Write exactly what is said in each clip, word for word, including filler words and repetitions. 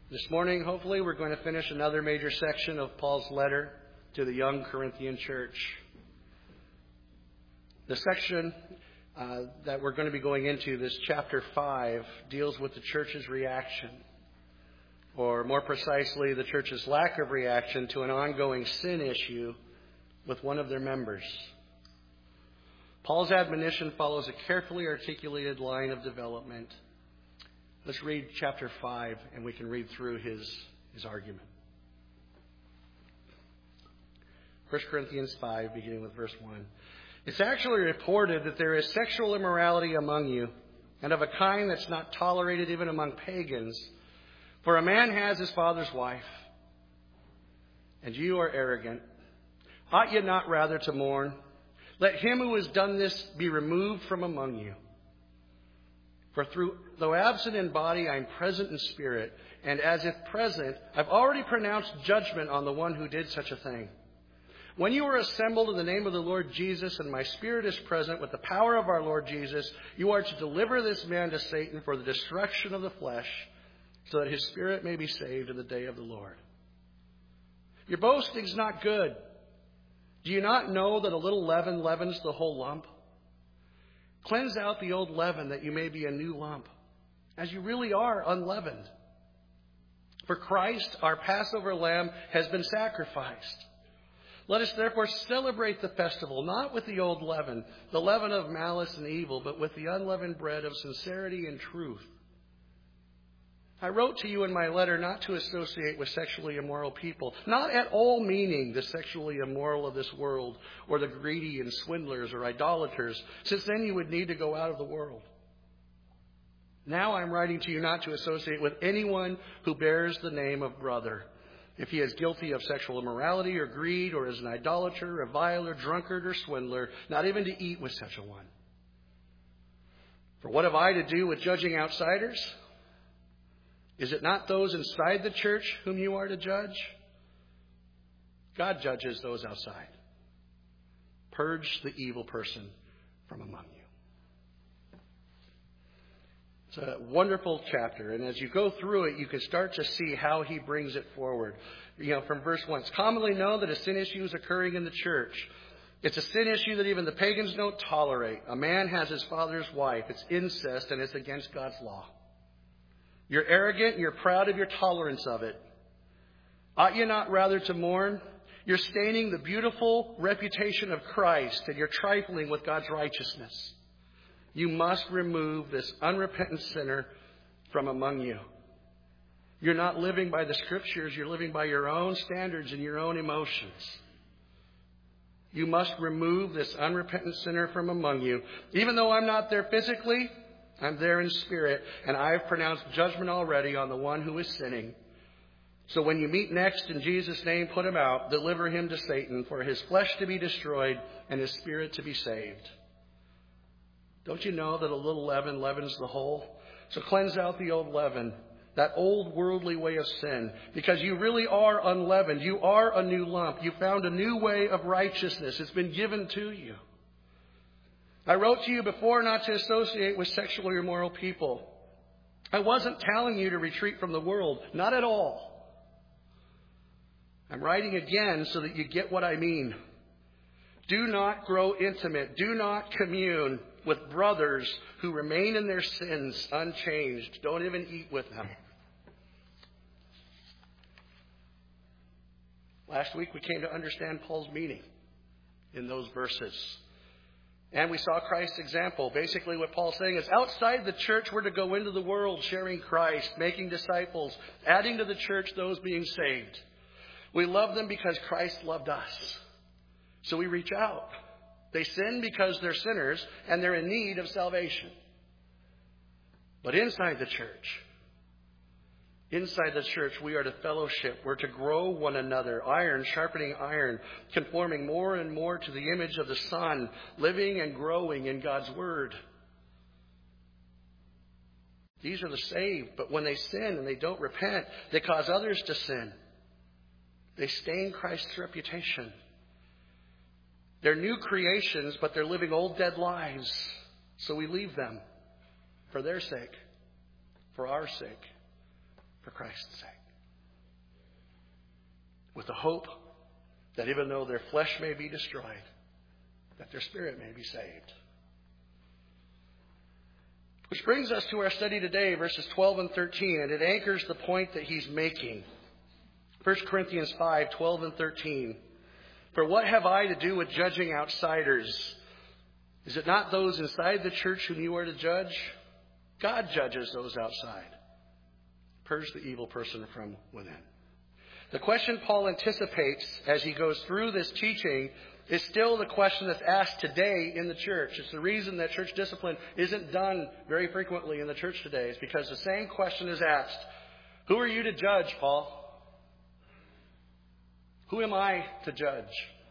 This morning, hopefully, we're going to finish another major section of Paul's letter to the young Corinthian church. The section uh, that we're going to be going into, this chapter five, deals with the church's reaction, or more precisely, the church's lack of reaction to an ongoing sin issue with one of their members. Paul's admonition follows a carefully articulated line of development. Let's read chapter five, and we can read through his, his argument. First Corinthians five, beginning with verse one. It's actually reported that there is sexual immorality among you, and of a kind that's not tolerated even among pagans. For a man has his father's wife, and you are arrogant. Ought you not rather to mourn? Let him who has done this be removed from among you. For through, though absent in body, I am present in spirit, and as if present, I've already pronounced judgment on the one who did such a thing. When you are assembled in the name of the Lord Jesus, and my spirit is present with the power of our Lord Jesus, you are to deliver this man to Satan for the destruction of the flesh, so that his spirit may be saved in the day of the Lord. Your boasting's not good. Do you not know that a little leaven leavens the whole lump? Cleanse out the old leaven, that you may be a new lump, as you really are unleavened. For Christ, our Passover lamb, has been sacrificed. Let us therefore celebrate the festival, not with the old leaven, the leaven of malice and evil, but with the unleavened bread of sincerity and truth. I wrote to you in my letter not to associate with sexually immoral people, not at all meaning the sexually immoral of this world, or the greedy and swindlers or idolaters, since then you would need to go out of the world. Now I'm writing to you not to associate with anyone who bears the name of brother, if he is guilty of sexual immorality or greed, or is an idolater, reviler, drunkard, or swindler, not even to eat with such a one. For what have I to do with judging outsiders? Is it not those inside the church whom you are to judge? God judges those outside. Purge the evil person from among you. It's a wonderful chapter, and as you go through it, you can start to see how he brings it forward. You know, from verse one, it's commonly known that a sin issue is occurring in the church. It's a sin issue that even the pagans don't tolerate. A man has his father's wife. It's incest, and it's against God's law. You're arrogant, and you're proud of your tolerance of it. Ought you not rather to mourn? You're staining the beautiful reputation of Christ, and you're trifling with God's righteousness. You must remove this unrepentant sinner from among you. You're not living by the Scriptures. You're living by your own standards and your own emotions. You must remove this unrepentant sinner from among you. Even though I'm not there physically, I'm there in spirit, and I've pronounced judgment already on the one who is sinning. So when you meet next in Jesus' name, put him out, deliver him to Satan, for his flesh to be destroyed and his spirit to be saved. Don't you know that a little leaven leavens the whole? So cleanse out the old leaven, that old worldly way of sin, because you really are unleavened. You are a new lump. You found a new way of righteousness. It's been given to you. I wrote to you before not to associate with sexually immoral people. I wasn't telling you to retreat from the world. Not at all. I'm writing again so that you get what I mean. Do not grow intimate. Do not commune with brothers who remain in their sins unchanged. Don't even eat with them. Last week we came to understand Paul's meaning in those verses. And we saw Christ's example. Basically what Paul's saying is outside the church, we're to go into the world sharing Christ, making disciples, adding to the church those being saved. We love them because Christ loved us. So we reach out. They sin because they're sinners and they're in need of salvation. But inside the church, inside the church, we are to fellowship. We're to grow one another, iron sharpening iron, conforming more and more to the image of the Son, living and growing in God's Word. These are the saved, but when they sin and they don't repent, they cause others to sin. They stain Christ's reputation. They're new creations, but they're living old dead lives. So we leave them for their sake, for our sake, for Christ's sake. With the hope that even though their flesh may be destroyed, that their spirit may be saved. Which brings us to our study today, verses twelve and thirteen, and it anchors the point that he's making. First Corinthians five, twelve and thirteen. For what have I to do with judging outsiders? Is it not those inside the church whom you are to judge? God judges those outside. Purge the evil person from within. The question Paul anticipates as he goes through this teaching is still the question that's asked today in the church. It's the reason that church discipline isn't done very frequently in the church today. It's because the same question is asked. Who are you to judge, Paul? Who am I to judge?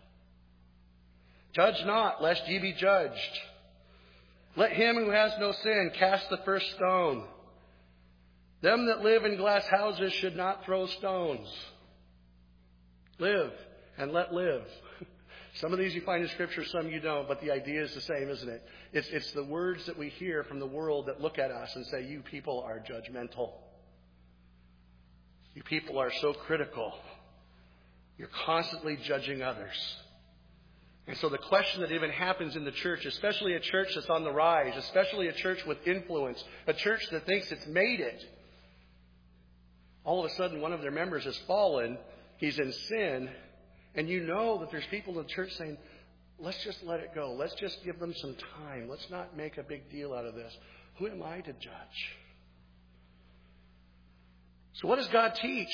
Judge not, lest ye be judged. Let him who has no sin cast the first stone. Them that live in glass houses should not throw stones. Live and let live. Some of these you find in Scripture, some you don't, but the idea is the same, isn't it? It's, it's the words that we hear from the world that look at us and say, you people are judgmental. You people are so critical. You're constantly judging others. And so the question that even happens in the church, especially a church that's on the rise, especially a church with influence, a church that thinks it's made it, all of a sudden one of their members has fallen, he's in sin, and you know that there's people in the church saying, let's just let it go. Let's just give them some time. Let's not make a big deal out of this. Who am I to judge? So what does God teach?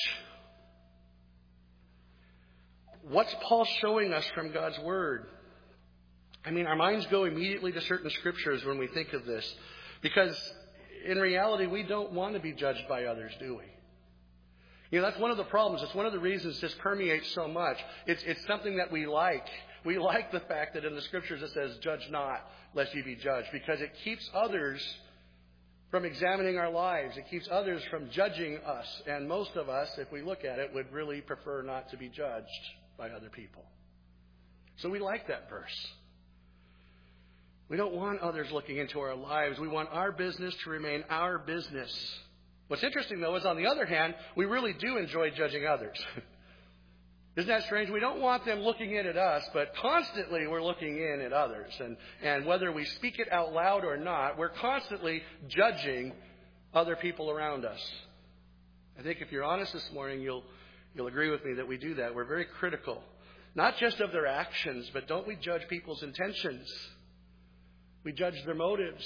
What's Paul showing us from God's Word? I mean, our minds go immediately to certain scriptures when we think of this. Because in reality, we don't want to be judged by others, do we? You know, that's one of the problems. It's one of the reasons this permeates so much. It's, it's something that we like. We like the fact that in the scriptures it says, judge not, lest ye be judged. Because it keeps others from examining our lives. It keeps others from judging us. And most of us, if we look at it, would really prefer not to be judged by other people. So we like that verse. We don't want others looking into our lives. We want our business to remain our business. What's interesting, though, is on the other hand, we really do enjoy judging others. Isn't that strange? We don't want them looking in at us, but constantly we're looking in at others. And, and whether we speak it out loud or not, we're constantly judging other people around us. I think if you're honest this morning, you'll You'll agree with me that we do that. We're very critical, not just of their actions, but don't we judge people's intentions? We judge their motives.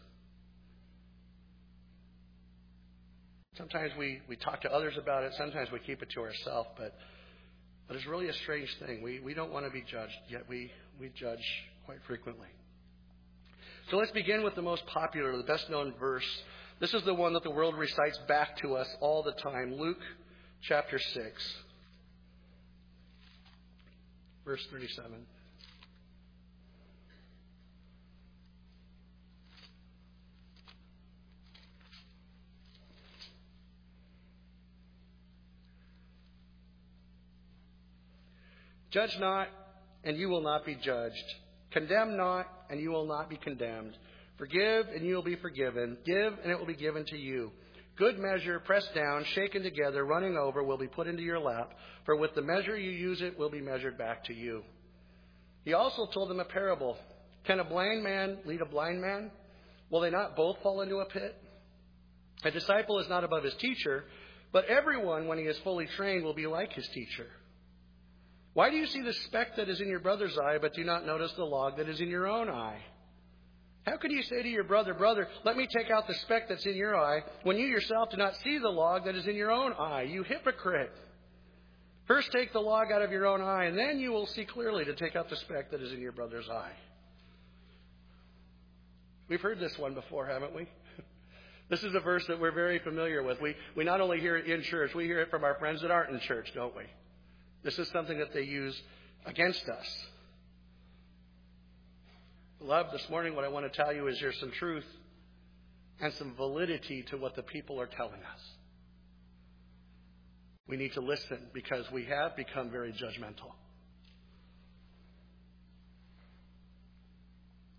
Sometimes we, we talk to others about it. Sometimes we keep it to ourselves. But, but it's really a strange thing. We, we don't want to be judged, yet we, we judge quite frequently. So let's begin with the most popular, the best known verse. This is the one that the world recites back to us all the time. Luke chapter six, verse thirty-seven. Judge not, and you will not be judged. Condemn not, and you will not be condemned. Forgive, and you will be forgiven. Give, and it will be given to you. Good measure, pressed down, shaken together, running over, will be put into your lap. For with the measure you use it will be measured back to you. He also told them a parable. Can a blind man lead a blind man? Will they not both fall into a pit? A disciple is not above his teacher, but everyone, when he is fully trained, will be like his teacher. Why do you see the speck that is in your brother's eye, but do not notice the log that is in your own eye? How could you say to your brother, brother, let me take out the speck that's in your eye, when you yourself do not see the log that is in your own eye? You hypocrite! First take the log out of your own eye, and then you will see clearly to take out the speck that is in your brother's eye. We've heard this one before, haven't we? This is a verse that we're very familiar with. We, we not only hear it in church, we hear it from our friends that aren't in church, don't we? This is something that they use against us. Beloved, this morning what I want to tell you is there's some truth and some validity to what the people are telling us. We need to listen because we have become very judgmental.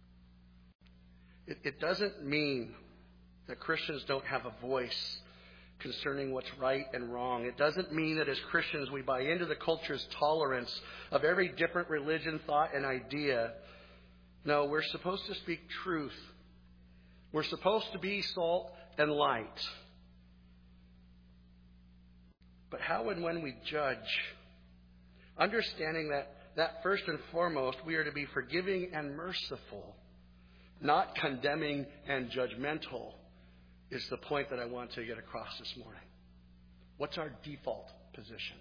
It, it doesn't mean that Christians don't have a voice concerning what's right and wrong. It doesn't mean that as Christians we buy into the culture's tolerance of every different religion, thought, and idea. No, we're supposed to speak truth. We're supposed to be salt and light. But how and when we judge, understanding that, that first and foremost, we are to be forgiving and merciful, not condemning and judgmental, is the point that I want to get across this morning. What's our default position?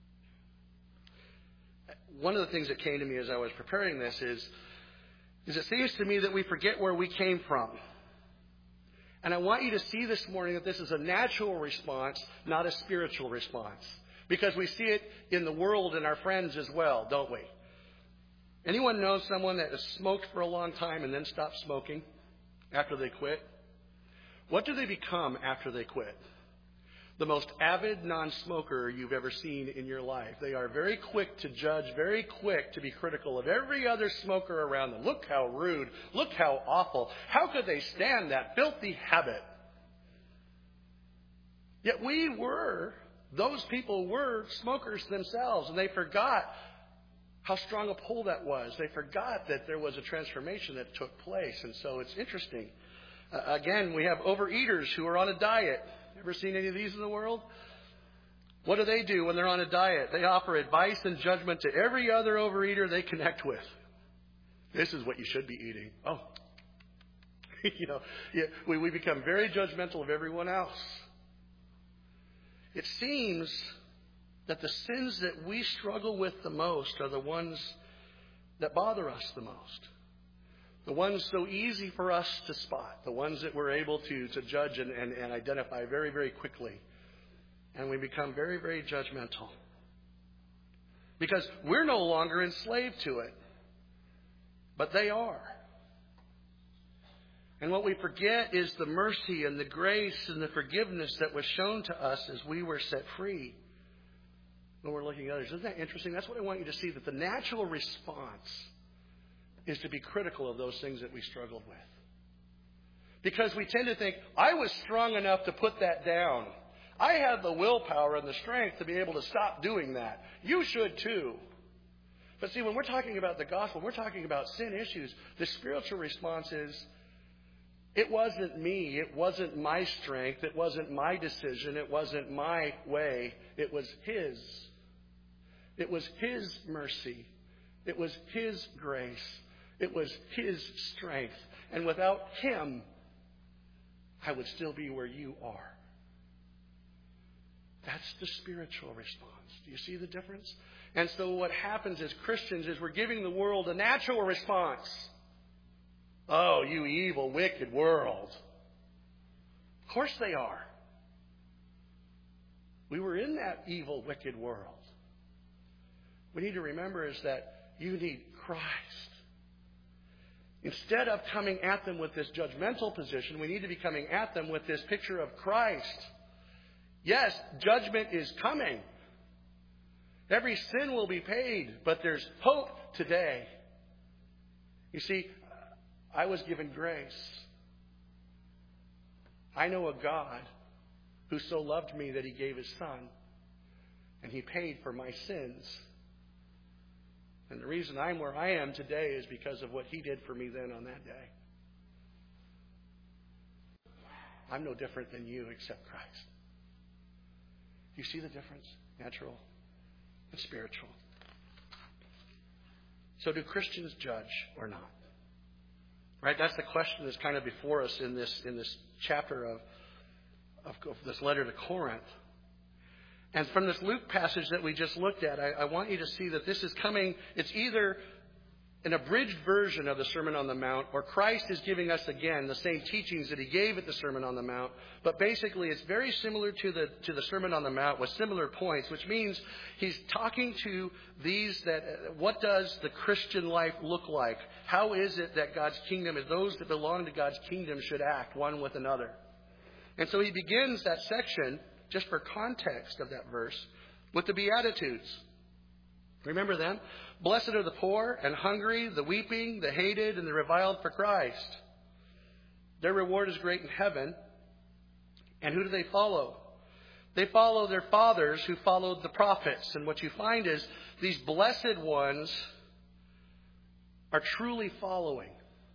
One of the things that came to me as I was preparing this is, is it seems to me that we forget where we came from. And I want you to see this morning that this is a natural response, not a spiritual response. Because we see it in the world and our friends as well, don't we? Anyone know someone that has smoked for a long time and then stopped smoking after they quit? What do they become after they quit? The most avid non-smoker you've ever seen in your life. They are very quick to judge, very quick to be critical of every other smoker around them. Look how rude. Look how awful. How could they stand that filthy habit? Yet we were, those people were smokers themselves, and they forgot how strong a pull that was. They forgot that there was a transformation that took place. And so it's interesting. Uh, again, we have overeaters who are on a diet. Ever seen any of these in the world? What do they do when they're on a diet? They offer advice and judgment to every other overeater they connect with. This is what you should be eating. Oh. you know, yeah, we, we become very judgmental of everyone else. It seems that the sins that we struggle with the most are the ones that bother us the most. The ones so easy for us to spot. The ones that we're able to, to judge and, and, and identify very, very quickly. And we become very, very judgmental. Because we're no longer enslaved to it. But they are. And what we forget is the mercy and the grace and the forgiveness that was shown to us as we were set free when we're looking at others. Isn't that interesting? That's what I want you to see, that the natural response is to be critical of those things that we struggled with. Because we tend to think, I was strong enough to put that down. I had the willpower and the strength to be able to stop doing that. You should too. But see, when we're talking about the gospel, we're talking about sin issues. The spiritual response is, it wasn't me. It wasn't my strength. It wasn't my decision. It wasn't my way. It was His. It was His mercy. It was His grace. It was His strength. And without Him, I would still be where you are. That's the spiritual response. Do you see the difference? And so what happens as Christians is we're giving the world a natural response. Oh, you evil, wicked world. Of course they are. We were in that evil, wicked world. We need to remember is that you need Christ. Instead of coming at them with this judgmental position, we need to be coming at them with this picture of Christ. Yes, judgment is coming. Every sin will be paid, but there's hope today. You see, I was given grace. I know a God who so loved me that He gave His Son, and He paid for my sins. And the reason I'm where I am today is because of what He did for me then on that day. I'm no different than you except Christ. Do you see the difference? Natural and spiritual. So do Christians judge or not? Right? That's the question that's kind of before us in this in this chapter of, of, of this letter to Corinth. And from this Luke passage that we just looked at, I, I want you to see that this is coming, it's either an abridged version of the Sermon on the Mount, or Christ is giving us again the same teachings that He gave at the Sermon on the Mount. But basically it's very similar to the to the Sermon on the Mount with similar points, which means He's talking to these that, uh, what does the Christian life look like? How is it that God's kingdom, is those that belong to God's kingdom should act one with another? And so He begins that section, just for context of that verse, with the Beatitudes. Remember them? Blessed are the poor and hungry, the weeping, the hated, and the reviled for Christ. Their reward is great in heaven. And who do they follow? They follow their fathers who followed the prophets. And what you find is these blessed ones are truly following.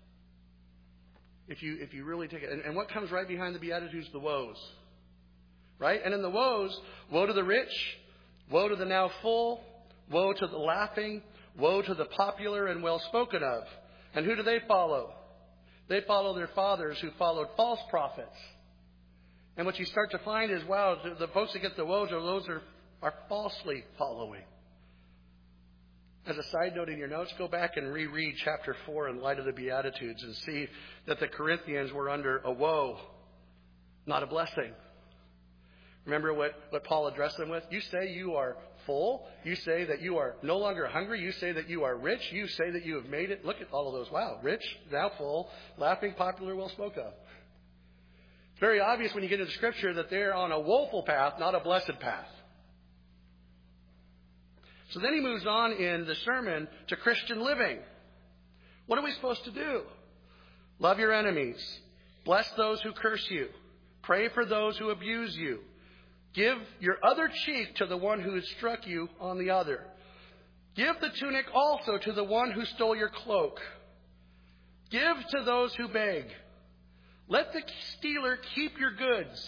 If you if you really take it. And, and what comes right behind the Beatitudes? The woes. Right? And in the woes, woe to the rich, woe to the now full, woe to the laughing, woe to the popular and well spoken of. And who do they follow? They follow their fathers who followed false prophets. And what you start to find is, wow, the, the folks that get the woes are those are, are falsely following. As a side note in your notes, go back and reread chapter four in light of the Beatitudes and see that the Corinthians were under a woe, not a blessing. Remember what, what Paul addressed them with? You say you are full. You say that you are no longer hungry. You say that you are rich. You say that you have made it. Look at all of those. Wow, rich, now full, laughing, popular, well spoke of. It's very obvious when you get into Scripture that they're on a woeful path, not a blessed path. So then he moves on in the sermon to Christian living. What are we supposed to do? Love your enemies. Bless those who curse you. Pray for those who abuse you. Give your other cheek to the one who has struck you on the other. Give the tunic also to the one who stole your cloak. Give to those who beg. Let the stealer keep your goods.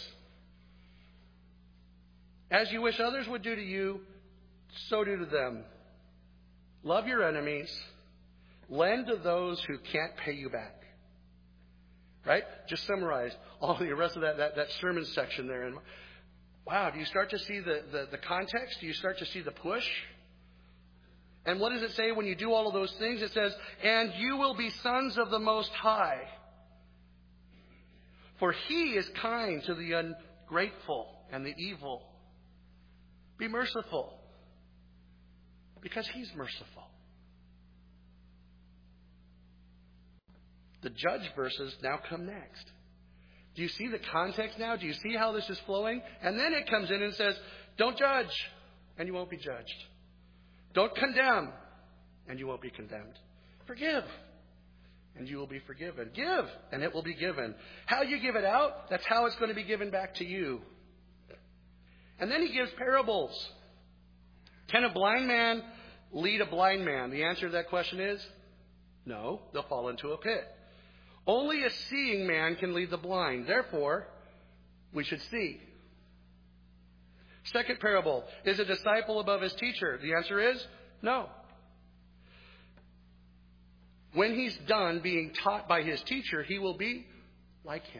As you wish others would do to you, so do to them. Love your enemies. Lend to those who can't pay you back. Right? Just summarize all the rest of that, that, that sermon section there. And wow, do you start to see the, the, the context? Do you start to see the push? And what does it say when you do all of those things? It says, and you will be sons of the Most High. For He is kind to the ungrateful and the evil. Be merciful, because He's merciful. The judge verses now come next. Do you see the context now? Do you see how this is flowing? And then it comes in and says, don't judge, and you won't be judged. Don't condemn, and you won't be condemned. Forgive, and you will be forgiven. Give, and it will be given. How you give it out, that's how it's going to be given back to you. And then he gives parables. Can a blind man lead a blind man? The answer to that question is no. They'll fall into a pit. Only a seeing man can lead the blind. Therefore, we should see. Second parable. Is a disciple above his teacher? The answer is no. When he's done being taught by his teacher, he will be like him.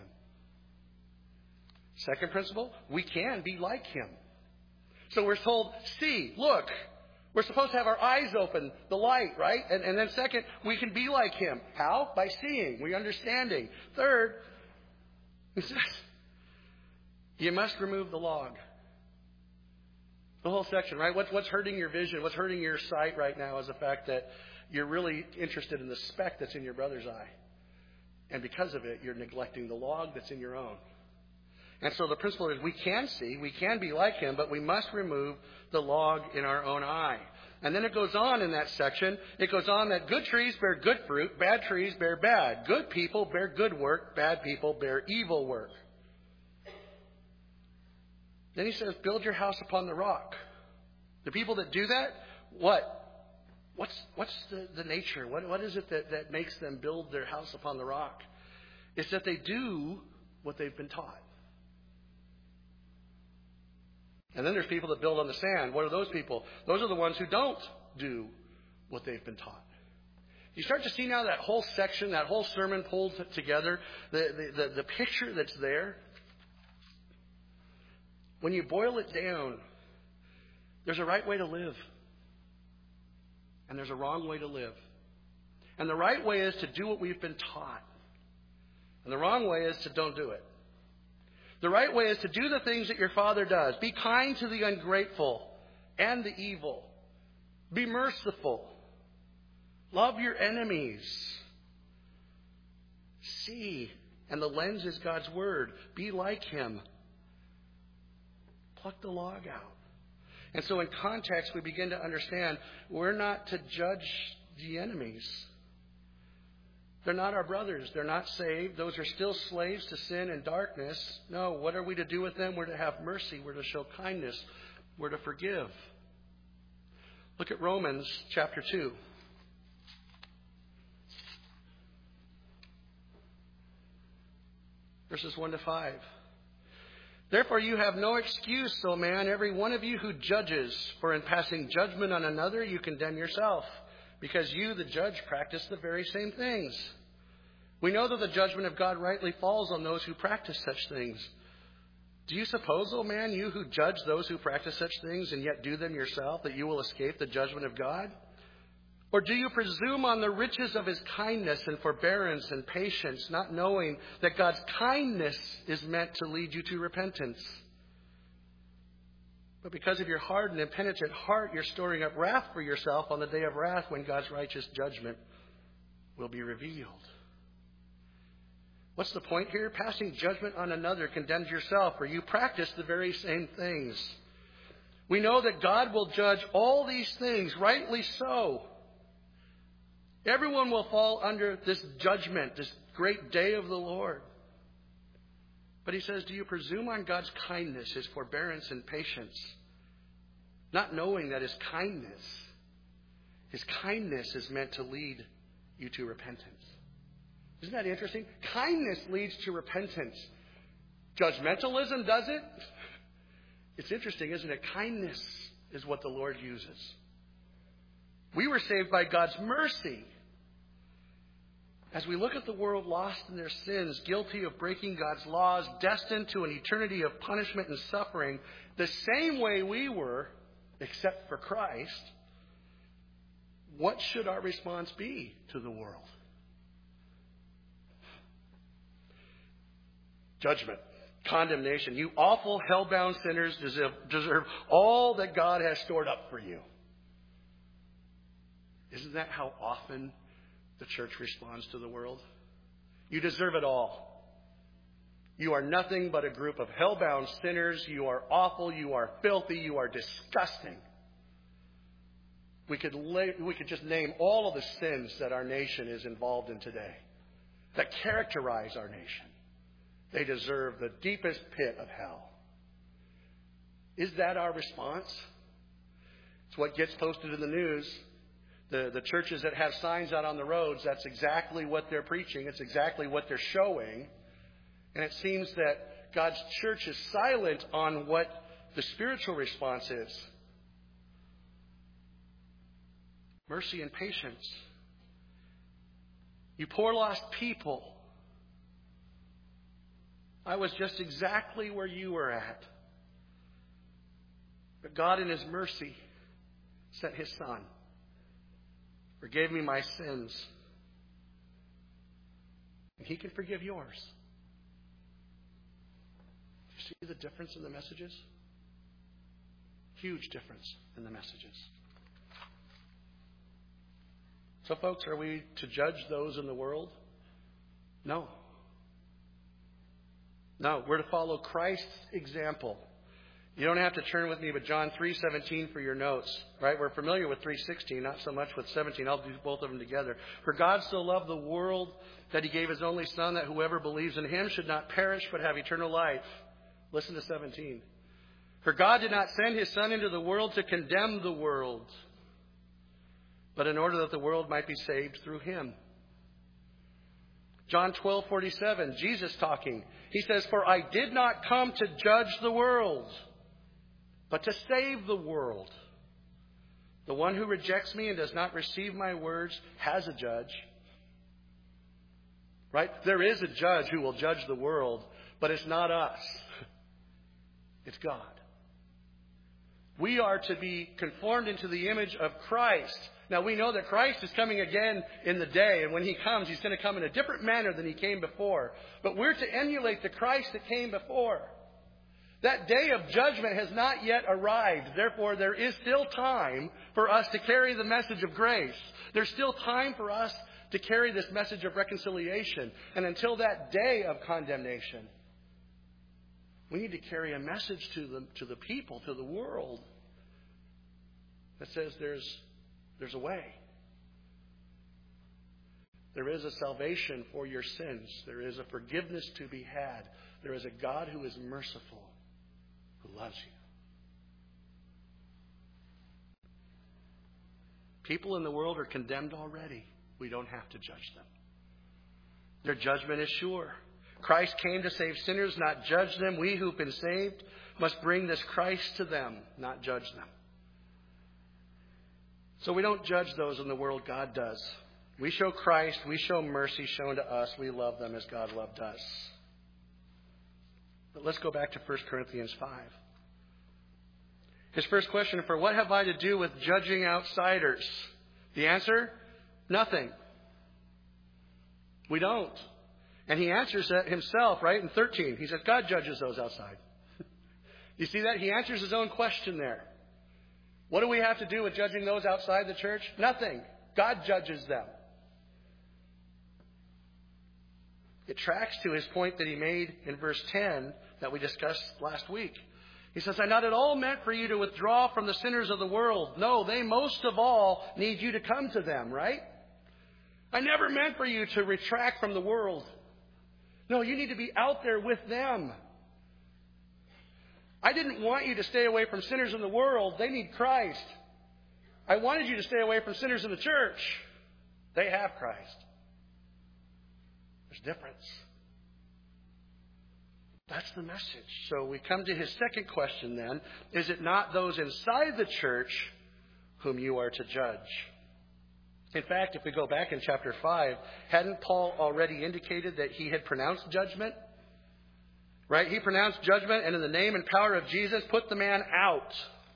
Second principle, we can be like him. So we're told, see, look. We're supposed to have our eyes open, the light, right? And, and then second, we can be like him. How? By seeing. We're understanding. Third, he says, you must remove the log. The whole section, right? What's, what's hurting your vision? What's hurting your sight right now is the fact that you're really interested in the speck that's in your brother's eye. And because of it, you're neglecting the log that's in your own. And so the principle is we can see, we can be like him, but we must remove the log in our own eye. And then it goes on in that section. It goes on that good trees bear good fruit, bad trees bear bad. Good people bear good work, bad people bear evil work. Then he says, build your house upon the rock. The people that do that, what? What's what's the, the nature? What, what is it that, that makes them build their house upon the rock? It's that they do what they've been taught. And then there's people that build on the sand. What are those people? Those are the ones who don't do what they've been taught. You start to see now that whole section, that whole sermon pulled together, the, the, the, the picture that's there. When you boil it down, there's a right way to live. And there's a wrong way to live. And the right way is to do what we've been taught. And the wrong way is to don't do it. The right way is to do the things that your Father does. Be kind to the ungrateful and the evil. Be merciful. Love your enemies. See, and the lens is God's Word. Be like Him. Pluck the log out. And so in context, we begin to understand we're not to judge the enemies. They're not our brothers. They're not saved. Those are still slaves to sin and darkness. No, what are we to do with them? We're to have mercy. We're to show kindness. We're to forgive. Look at Romans chapter two. Verses one to five. Therefore you have no excuse, O man, every one of you who judges, for in passing judgment on another you condemn yourself, because you, the judge, practice the very same things. We know that the judgment of God rightly falls on those who practice such things. Do you suppose, O man, you who judge those who practice such things and yet do them yourself, that you will escape the judgment of God? Or do you presume on the riches of his kindness and forbearance and patience, not knowing that God's kindness is meant to lead you to repentance? But because of your hard and impenitent heart, you're storing up wrath for yourself on the day of wrath when God's righteous judgment will be revealed. What's the point here? Passing judgment on another condemns yourself, for you practice the very same things. We know that God will judge all these things, rightly so. Everyone will fall under this judgment, this great day of the Lord. But he says, do you presume on God's kindness, his forbearance and patience, not knowing that his kindness, his kindness is meant to lead you to repentance? Isn't that interesting? Kindness leads to repentance. Judgmentalism does it? It's interesting, isn't it? Kindness is what the Lord uses. We were saved by God's mercy. As we look at the world lost in their sins, guilty of breaking God's laws, destined to an eternity of punishment and suffering, the same way we were, except for Christ, what should our response be to the world? Judgment, condemnation. You awful, hell-bound sinners deserve, deserve all that God has stored up for you. Isn't that how often the church responds to the world? You deserve it all. You are nothing but a group of hell-bound sinners. You are awful. You are filthy. You are disgusting. We could, lay, we could just name all of the sins that our nation is involved in today that characterize our nation. They deserve the deepest pit of hell. Is that our response? It's what gets posted in the news. The, the churches that have signs out on the roads, that's exactly what they're preaching. It's exactly what they're showing. And it seems that God's church is silent on what the spiritual response is. Mercy and patience. You poor lost people. I was just exactly where you were at. But God in his mercy sent his Son. Forgave me my sins. And he can forgive yours. Do you see the difference in the messages? Huge difference in the messages. So folks, are we to judge those in the world? No. No, we're to follow Christ's example. You don't have to turn with me, but John three seventeen for your notes, right? We're familiar with three sixteen, not so much with seventeen. I'll do both of them together. For God so loved the world that he gave his only Son, that whoever believes in him should not perish but have eternal life. Listen to seventeen. For God did not send his Son into the world to condemn the world, but in order that the world might be saved through him. John twelve forty-seven, Jesus talking. He says, for I did not come to judge the world, but to save the world. The one who rejects me and does not receive my words has a judge. Right? There is a judge who will judge the world, but it's not us. It's God. We are to be conformed into the image of Christ. Now, we know that Christ is coming again in the day, and when he comes, he's going to come in a different manner than he came before. But we're to emulate the Christ that came before. That day of judgment has not yet arrived. Therefore, there is still time for us to carry the message of grace. There's still time for us to carry this message of reconciliation. And until that day of condemnation, we need to carry a message to the, to the people, to the world, that says there's, there's a way. There is a salvation for your sins. There is a forgiveness to be had. There is a God who is merciful, who loves you. People in the world are condemned already. We don't have to judge them. Their judgment is sure. Christ came to save sinners, not judge them. We who've been saved must bring this Christ to them, not judge them. So we don't judge those in the world. God does. We show Christ. We show mercy shown to us. We love them as God loved us. But let's go back to First Corinthians five. His first question, for what have I to do with judging outsiders? The answer, nothing. We don't. And he answers that himself, right? In thirteen, he says, God judges those outside. You see that? He answers his own question there. What do we have to do with judging those outside the church? Nothing. God judges them. It tracks to his point that he made in verse ten that we discussed last week. He says, I not at all meant for you to withdraw from the sinners of the world. No, they most of all need you to come to them, right? I never meant for you to retract from the world. No, you need to be out there with them. I didn't want you to stay away from sinners in the world. They need Christ. I wanted you to stay away from sinners in the church. They have Christ. There's difference. That's the message. So we come to his second question then. Is it not those inside the church whom you are to judge? In fact, if we go back in chapter five, hadn't Paul already indicated that he had pronounced judgment? Right? He pronounced judgment, and in the name and power of Jesus, put the man out.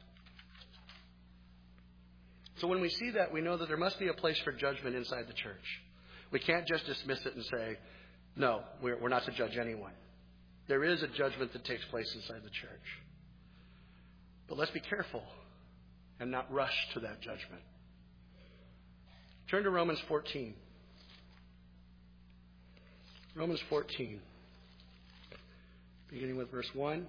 So when we see that, we know that there must be a place for judgment inside the church. We can't just dismiss it and say, no, we're, we're not to judge anyone. There is a judgment that takes place inside the church. But let's be careful and not rush to that judgment. Turn to Romans fourteen. Romans fourteen. Beginning with verse one.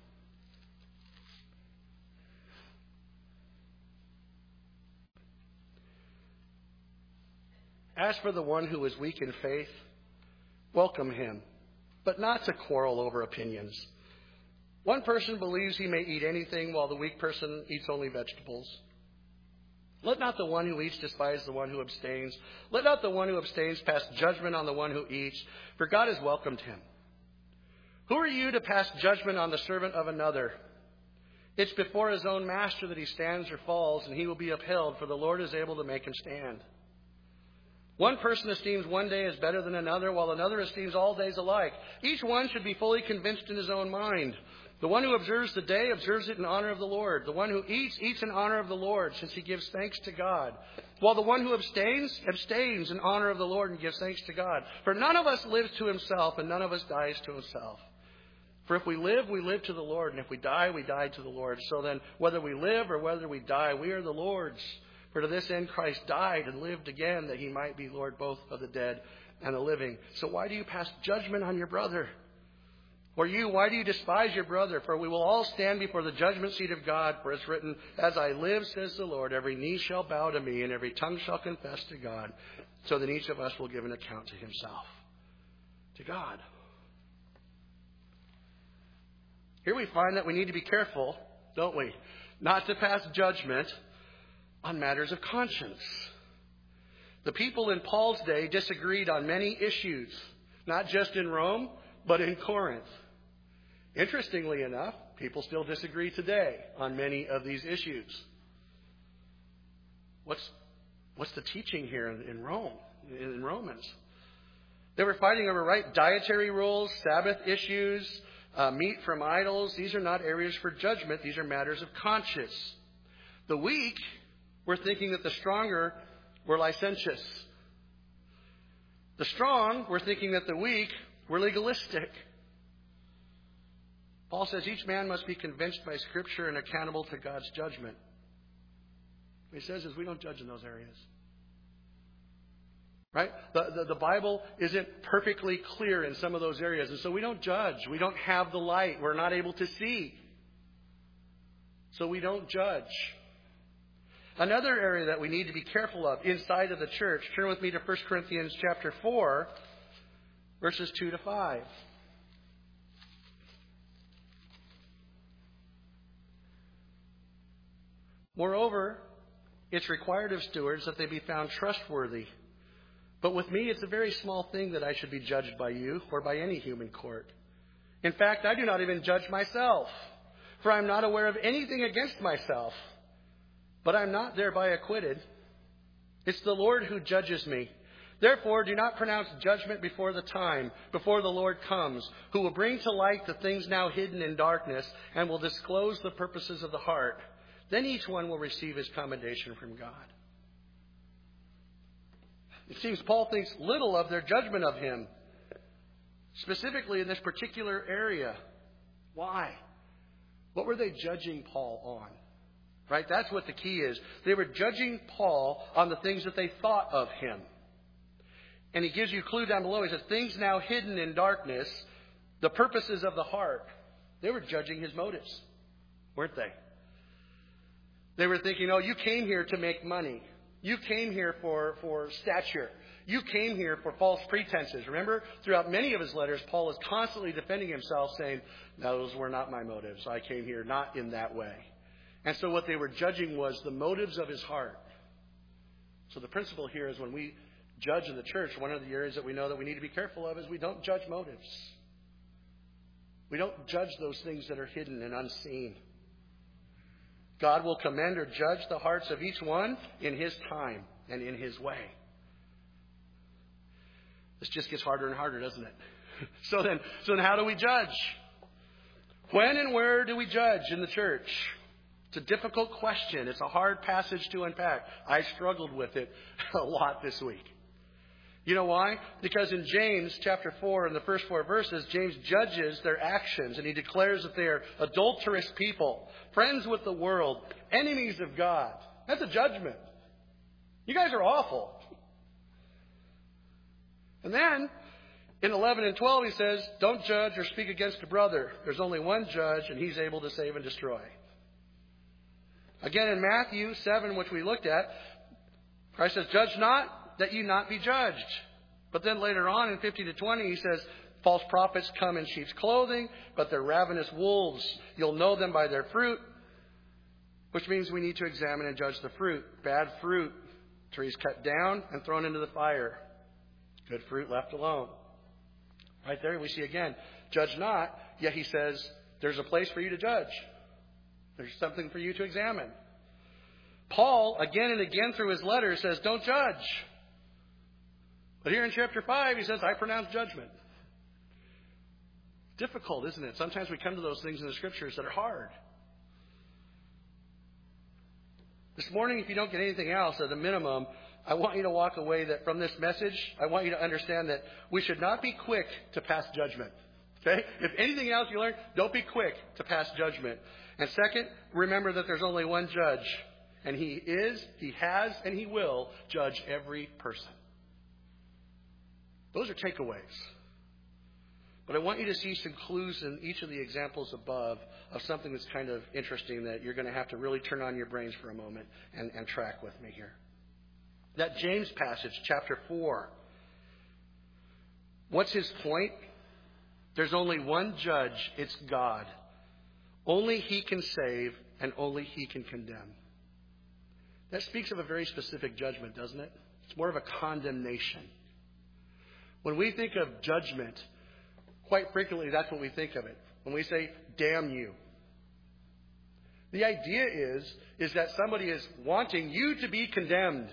As for the one who is weak in faith, welcome him, but not to quarrel over opinions. One person believes he may eat anything, while the weak person eats only vegetables. Let not the one who eats despise the one who abstains. Let not the one who abstains pass judgment on the one who eats, for God has welcomed him. Who are you to pass judgment on the servant of another? It's before his own master that he stands or falls, and he will be upheld, for the Lord is able to make him stand. One person esteems one day as better than another, while another esteems all days alike. Each one should be fully convinced in his own mind. The one who observes the day observes it in honor of the Lord. The one who eats, eats in honor of the Lord, since he gives thanks to God. While the one who abstains, abstains in honor of the Lord and gives thanks to God. For none of us lives to himself, and none of us dies to himself. For if we live, we live to the Lord, and if we die, we die to the Lord. So then, whether we live or whether we die, we are the Lord's. For to this end Christ died and lived again, that he might be Lord both of the dead and the living. So why do you pass judgment on your brother? Or you, why do you despise your brother? For we will all stand before the judgment seat of God. For it's written, as I live, says the Lord, every knee shall bow to me, and every tongue shall confess to God. So then each of us will give an account to himself, to God. Here we find that we need to be careful, don't we, not to pass judgment on matters of conscience. The people in Paul's day disagreed on many issues, not just in Rome, but in Corinth. Interestingly enough, people still disagree today on many of these issues. What's, what's the teaching here in, in Rome, in Romans? They were fighting over right dietary rules, Sabbath issues, uh, meat from idols. These are not areas for judgment. These are matters of conscience. The weak were thinking that the stronger were licentious. The strong were thinking that the weak were legalistic. Paul says each man must be convinced by Scripture and accountable to God's judgment. What he says is we don't judge in those areas. Right? The, the, the Bible isn't perfectly clear in some of those areas, and so we don't judge. We don't have the light. We're not able to see. So we don't judge. Another area that we need to be careful of inside of the church, turn with me to First Corinthians chapter four, verses two to five. Moreover, it's required of stewards that they be found trustworthy. But with me, it's a very small thing that I should be judged by you or by any human court. In fact, I do not even judge myself, for I am not aware of anything against myself. But I am not thereby acquitted. It's the Lord who judges me. Therefore, do not pronounce judgment before the time, before the Lord comes, who will bring to light the things now hidden in darkness and will disclose the purposes of the heart. Then each one will receive his commendation from God. It seems Paul thinks little of their judgment of him, specifically in this particular area. Why? What were they judging Paul on? Right? That's what the key is. They were judging Paul on the things that they thought of him. And he gives you a clue down below. He says, things now hidden in darkness, the purposes of the heart. They were judging his motives, weren't they? They were thinking, oh, you came here to make money. You came here for, for stature. You came here for false pretenses. Remember, throughout many of his letters, Paul is constantly defending himself, saying, those were not my motives. I came here not in that way. And so what they were judging was the motives of his heart. So the principle here is when we judge in the church, one of the areas that we know that we need to be careful of is we don't judge motives. We don't judge those things that are hidden and unseen. God will commend or judge the hearts of each one in His time and in His way. This just gets harder and harder, doesn't it? So then, so then how do we judge? When and where do we judge in the church? It's a difficult question. It's a hard passage to unpack. I struggled with it a lot this week. You know why? Because in James chapter four, in the first four verses, James judges their actions and he declares that they are adulterous people, friends with the world, enemies of God. That's a judgment. You guys are awful. And then in eleven and twelve he says, don't judge or speak against a brother. There's only one judge and he's able to save and destroy. Again in Matthew seven, which we looked at, Christ says, judge not, that you not be judged. But then later on in fifteen to twenty, he says, false prophets come in sheep's clothing, but they're ravenous wolves. You'll know them by their fruit, which means we need to examine and judge the fruit. Bad fruit, trees cut down and thrown into the fire. Good fruit left alone. Right there we see again, judge not, yet he says, there's a place for you to judge. There's something for you to examine. Paul, again and again through his letters, says, don't judge. But here in chapter five, he says, I pronounce judgment. Difficult, isn't it? Sometimes we come to those things in the Scriptures that are hard. This morning, if you don't get anything else, at a minimum, I want you to walk away that from this message, I want you to understand that we should not be quick to pass judgment. Okay? If anything else you learn, don't be quick to pass judgment. And second, remember that there's only one judge. And He is, He has, and He will judge every person. Those are takeaways. But I want you to see some clues in each of the examples above of something that's kind of interesting that you're going to have to really turn on your brains for a moment and, and track with me here. That James passage, chapter four. What's his point? There's only one judge. It's God. Only He can save and only He can condemn. That speaks of a very specific judgment, doesn't it? It's more of a condemnation. When we think of judgment, quite frequently that's what we think of it. When we say, damn you. The idea is, is that somebody is wanting you to be condemned.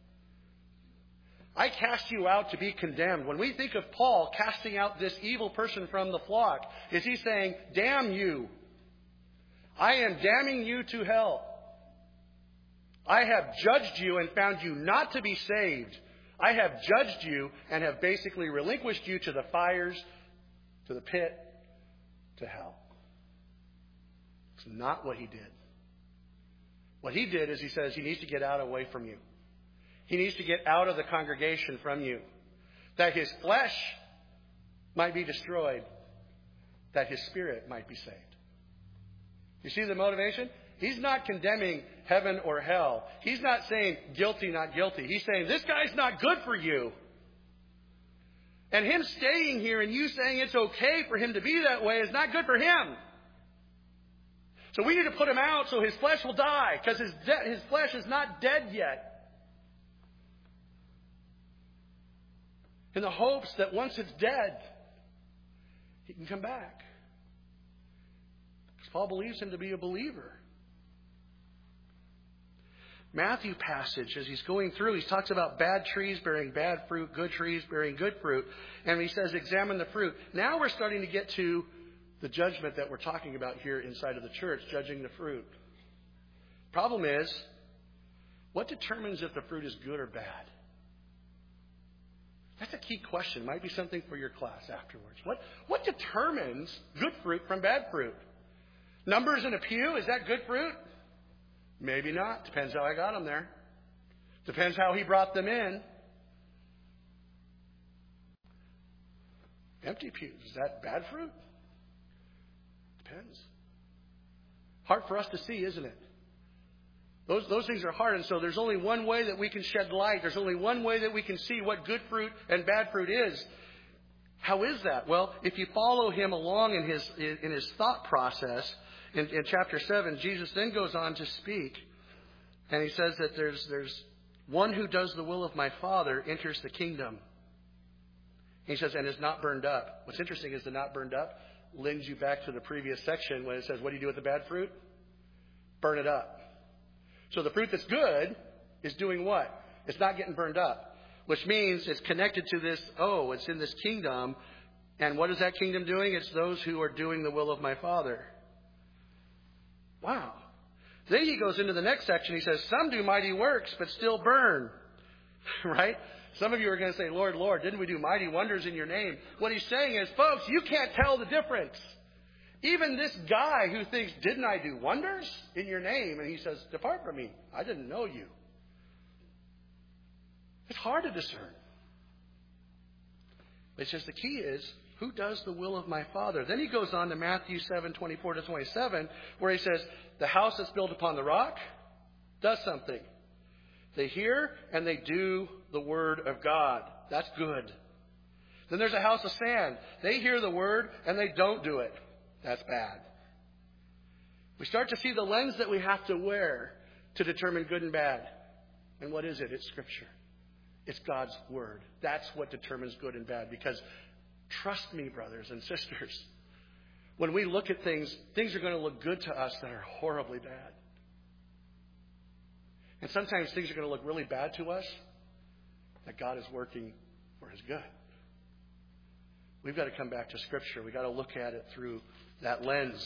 I cast you out to be condemned. When we think of Paul casting out this evil person from the flock, is he saying, damn you. I am damning you to hell. I have judged you and found you not to be saved. I have judged you and have basically relinquished you to the fires, to the pit, to hell. It's not what he did. What he did is he says he needs to get out away from you. He needs to get out of the congregation from you. That his flesh might be destroyed. That his spirit might be saved. You see the motivation? He's not condemning heaven or hell. He's not saying guilty, not guilty. He's saying this guy's not good for you. And him staying here and you saying it's okay for him to be that way is not good for him. So we need to put him out so his flesh will die, because his, de- his flesh is not dead yet. In the hopes that once it's dead, he can come back. Because Paul believes him to be a believer. Matthew passage, as he's going through, he talks about bad trees bearing bad fruit, good trees bearing good fruit. And he says, examine the fruit. Now we're starting to get to the judgment that we're talking about here inside of the church, judging the fruit. Problem is, what determines if the fruit is good or bad? That's a key question. Might be something for your class afterwards. What, what determines good fruit from bad fruit? Numbers in a pew, is that good fruit? Maybe not. Depends how I got them there. Depends how he brought them in. Empty pews, is that bad fruit? Depends. Hard for us to see, isn't it? Those, those things are hard, and so there's only one way that we can shed light. There's only one way that we can see what good fruit and bad fruit is. How is that? Well, if you follow him along in his in his thought process, in, in chapter seven, Jesus then goes on to speak, and he says that there's there's one who does the will of my Father enters the kingdom. He says, and is not burned up. What's interesting is the not burned up links you back to the previous section when it says, what do you do with the bad fruit? Burn it up. So the fruit that's good is doing what? It's not getting burned up, which means it's connected to this, oh, it's in this kingdom. And what is that kingdom doing? It's those who are doing the will of my Father. Wow. Then he goes into the next section. He says, some do mighty works, but still burn. Right? Some of you are going to say, Lord, Lord, didn't we do mighty wonders in your name? What he's saying is, folks, you can't tell the difference. Even this guy who thinks, didn't I do wonders in your name? And he says, depart from me. I didn't know you. It's hard to discern. It's just the key is, who does the will of my Father? Then he goes on to Matthew seven, twenty-four to twenty-seven, where he says, the house that's built upon the rock does something. They hear and they do the word of God. That's good. Then there's a house of sand. They hear the word and they don't do it. That's bad. We start to see the lens that we have to wear to determine good and bad. And what is it? It's Scripture. It's God's Word. That's what determines good and bad. Because trust me, brothers and sisters, when we look at things, things are going to look good to us that are horribly bad. And sometimes things are going to look really bad to us that God is working for His good. We've got to come back to Scripture. We've got to look at it through that lens.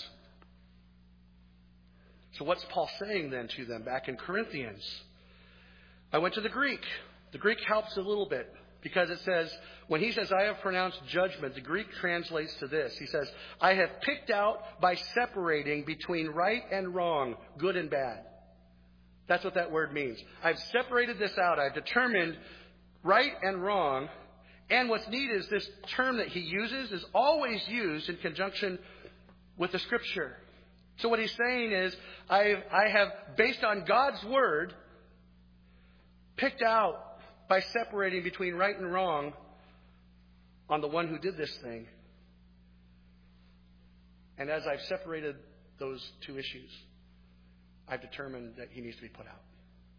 So what's Paul saying then to them back in Corinthians? I went to the Greek. The Greek helps a little bit because it says, when he says, I have pronounced judgment, the Greek translates to this. He says, I have picked out by separating between right and wrong, good and bad. That's what that word means. I've separated this out. I've determined right and wrong. And what's neat is this term that he uses is always used in conjunction with the Scripture. So what he's saying is, I've, I have, based on God's Word, picked out by separating between right and wrong on the one who did this thing. And as I've separated those two issues, I've determined that he needs to be put out.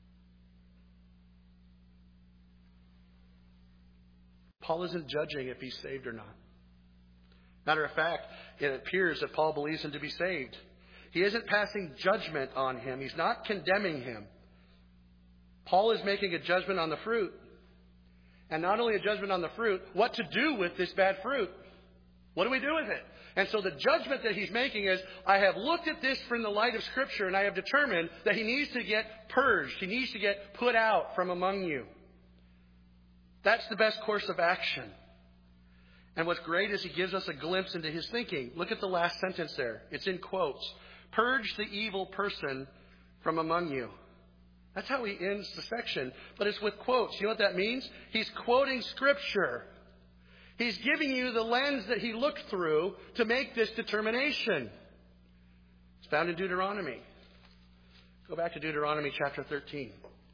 Paul isn't judging if he's saved or not. Matter of fact, it appears that Paul believes him to be saved. He isn't passing judgment on him. He's not condemning him. Paul is making a judgment on the fruit. And not only a judgment on the fruit, what to do with this bad fruit. What do we do with it? And so the judgment that he's making is, I have looked at this from the light of Scripture and I have determined that he needs to get purged. He needs to get put out from among you. That's the best course of action. And what's great is he gives us a glimpse into his thinking. Look at the last sentence there. It's in quotes. Purge the evil person from among you. That's how he ends the section. But it's with quotes. You know what that means? He's quoting Scripture. He's giving you the lens that he looked through to make this determination. It's found in Deuteronomy. Go back to Deuteronomy chapter thirteen.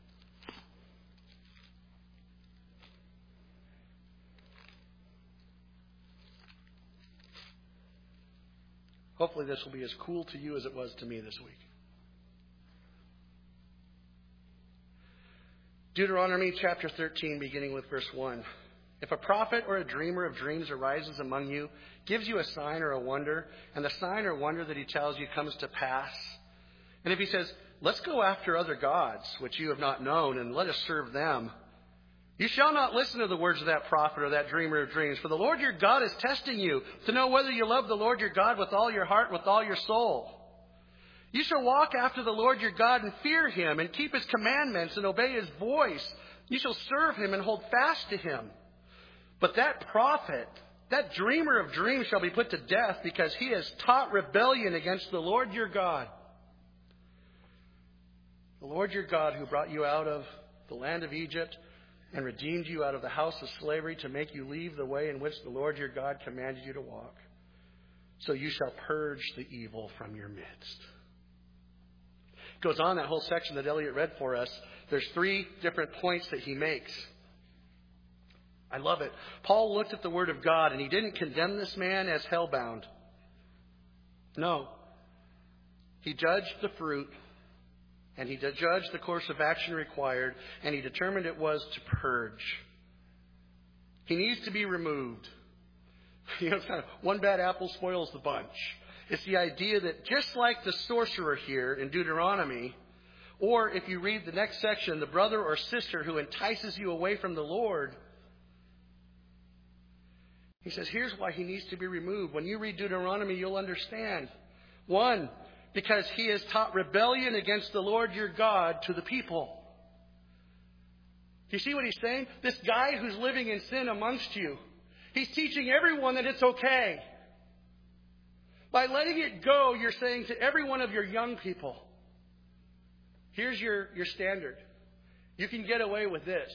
Hopefully this will be as cool to you as it was to me this week. Deuteronomy chapter thirteen, beginning with verse one. If a prophet or a dreamer of dreams arises among you, gives you a sign or a wonder, and the sign or wonder that he tells you comes to pass, and if he says, let's go after other gods, which you have not known, and let us serve them, you shall not listen to the words of that prophet or that dreamer of dreams, for the Lord your God is testing you to know whether you love the Lord your God with all your heart, with all your soul. You shall walk after the Lord your God and fear him and keep his commandments and obey his voice. You shall serve him and hold fast to him. But that prophet, that dreamer of dreams shall be put to death because he has taught rebellion against the Lord your God. The Lord your God who brought you out of the land of Egypt and redeemed you out of the house of slavery to make you leave the way in which the Lord your God commanded you to walk. So you shall purge the evil from your midst. It goes on, that whole section that Elliot read for us. There's three different points that he makes. I love it. Paul looked at the Word of God and he didn't condemn this man as hellbound. No. He judged the fruit. And he judged the course of action required, and he determined it was to purge. He needs to be removed. You know, it's kind of one bad apple spoils the bunch. It's the idea that just like the sorcerer here in Deuteronomy, or if you read the next section, the brother or sister who entices you away from the Lord, he says, here's why he needs to be removed. When you read Deuteronomy, you'll understand. One, because he has taught rebellion against the Lord your God to the people. Do you see what he's saying? This guy who's living in sin amongst you, he's teaching everyone that it's okay. By letting it go, you're saying to every one of your young people, here's your, your standard. You can get away with this.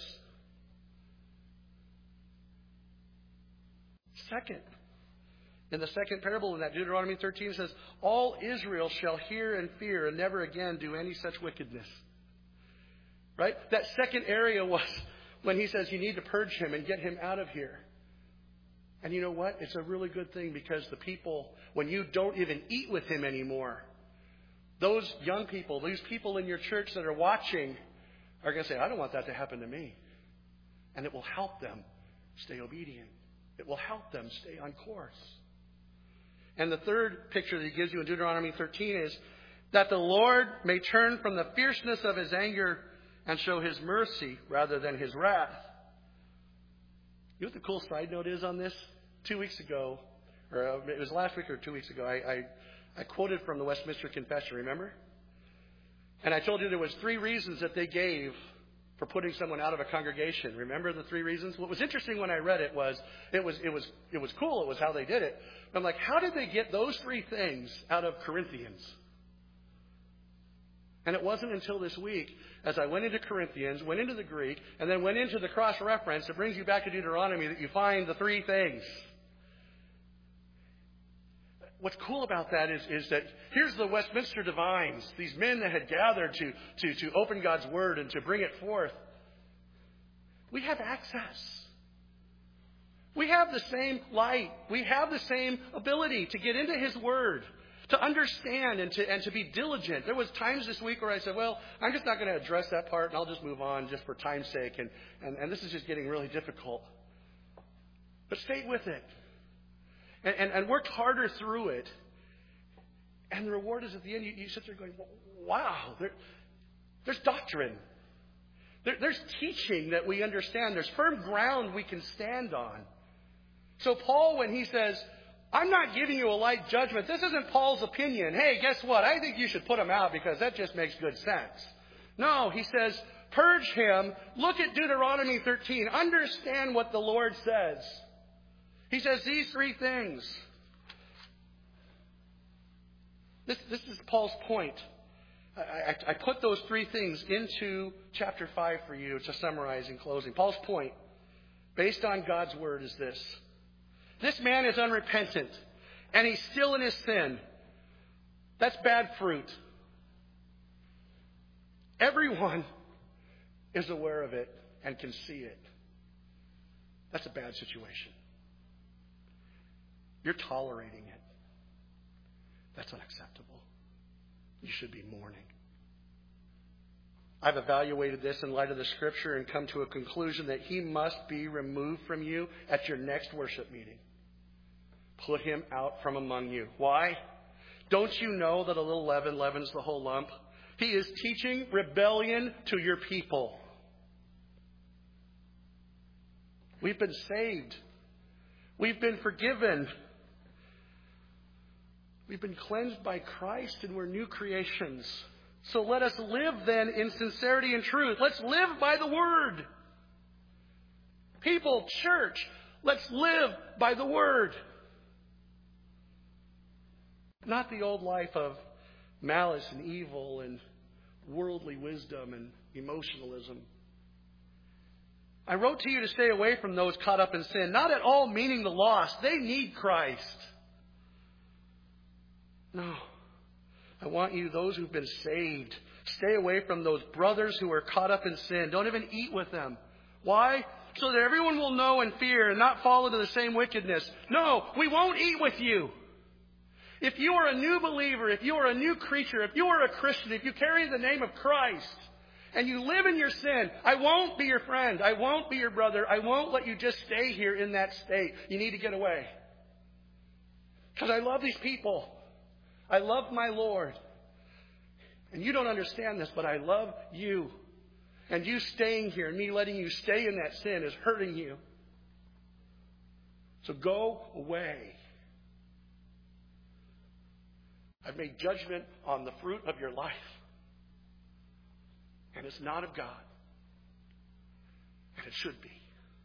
Second, in the second parable in that Deuteronomy thirteen, it says, all Israel shall hear and fear and never again do any such wickedness. Right? That second area was when he says you need to purge him and get him out of here. And you know what? It's a really good thing because the people, when you don't even eat with him anymore, those young people, these people in your church that are watching are going to say, I don't want that to happen to me. And it will help them stay obedient. It will help them stay on course. And the third picture that he gives you in Deuteronomy thirteen is that the Lord may turn from the fierceness of his anger and show his mercy rather than his wrath. You know what the cool side note is on this? Two weeks ago, or it was last week or two weeks ago, I, I, I quoted from the Westminster Confession, remember? And I told you there was three reasons that they gave for putting someone out of a congregation. Remember the three reasons? What was interesting when I read it was it was it was it was cool. It was how they did it. I'm like, how did they get those three things out of Corinthians? And it wasn't until this week, as I went into Corinthians, went into the Greek, and then went into the cross-reference that brings you back to Deuteronomy, that you find the three things. What's cool about that is, is that here's the Westminster Divines, these men that had gathered to, to, to open God's Word and to bring it forth. We have access. We have the same light. We have the same ability to get into His Word, to understand and to, and to be diligent. There was times this week where I said, well, I'm just not going to address that part and I'll just move on just for time's sake. And, and, and this is just getting really difficult. But stay with it. And, and, and worked harder through it. And the reward is at the end, you, you sit there going, wow, there, there's doctrine. There, there's teaching that we understand. There's firm ground we can stand on. So Paul, when he says, I'm not giving you a light judgment, this isn't Paul's opinion. Hey, guess what? I think you should put him out because that just makes good sense. No, he says, purge him. Look at Deuteronomy thirteen. Understand what the Lord says. He says these three things. This, this is Paul's point. I, I, I put those three things into chapter five for you to summarize in closing. Paul's point, based on God's Word, is this. This man is unrepentant, and he's still in his sin. That's bad fruit. everyone is aware of it and can see it, that's a bad situation. You're tolerating it. That's unacceptable. You should be mourning. I've evaluated this in light of the Scripture and come to a conclusion that he must be removed from you at your next worship meeting. Put him out from among you. Why? Don't you know that a little leaven leavens the whole lump? He is teaching rebellion to your people. We've been saved. We've been forgiven. We've been cleansed by Christ and we're new creations. So let us live then in sincerity and truth. Let's live by the Word. People, church, let's live by the Word. Not the old life of malice and evil and worldly wisdom and emotionalism. I wrote to you to stay away from those caught up in sin, not at all meaning the lost. They need Christ. No. I want you, those who've been saved, stay away from those brothers who are caught up in sin. Don't even eat with them. Why? So that everyone will know and fear and not fall into the same wickedness. No, we won't eat with you. If you are a new believer, if you are a new creature, if you are a Christian, if you carry the name of Christ, and you live in your sin, I won't be your friend. I won't be your brother. I won't let you just stay here in that state. You need to get away. Because I love these people. I love my Lord. And you don't understand this, but I love you. And you staying here, me letting you stay in that sin is hurting you. So go away. I've made judgment on the fruit of your life. And it's not of God. And it should be.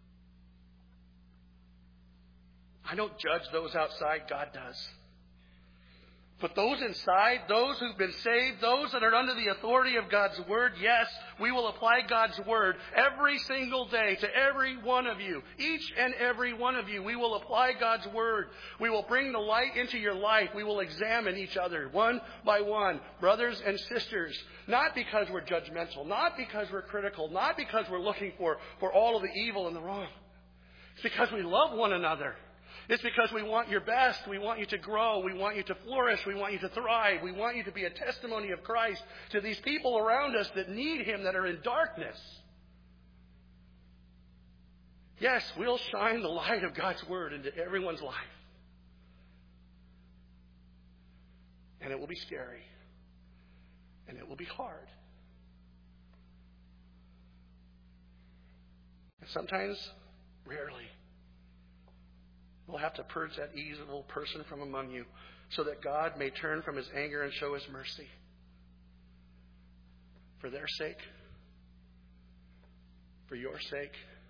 I don't judge those outside. God does. But those inside, those who've been saved, those that are under the authority of God's Word, yes, we will apply God's Word every single day to every one of you. Each and every one of you, we will apply God's Word. We will bring the light into your life. We will examine each other one by one, brothers and sisters. Not because we're judgmental, not because we're critical, not because we're looking for, for all of the evil and the wrong. It's because we love one another. It's because we want your best. We want you to grow. We want you to flourish. We want you to thrive. We want you to be a testimony of Christ to these people around us that need Him, that are in darkness. Yes, we'll shine the light of God's Word into everyone's life. And it will be scary. And it will be hard. And sometimes, rarely, we'll have to purge that evil person from among you so that God may turn from His anger and show His mercy. For their sake, for your sake,